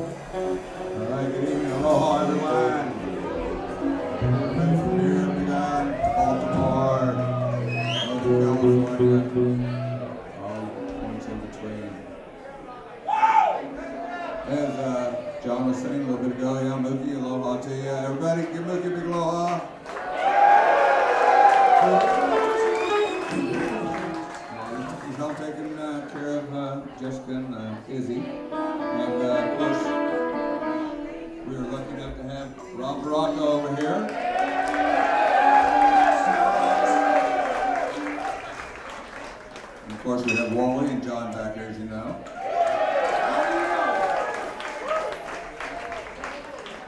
All right, good evening. Aloha, everyone. Everybody from here, Michigan, Baltimore, Northern California, all points in between. As John was saying a little bit ago, yeah, Mookie, aloha to you. Everybody, give Mookie a big aloha. He's all taking care of Jessica and Izzy. And of course, we are lucky enough to have Rob Baracca over here.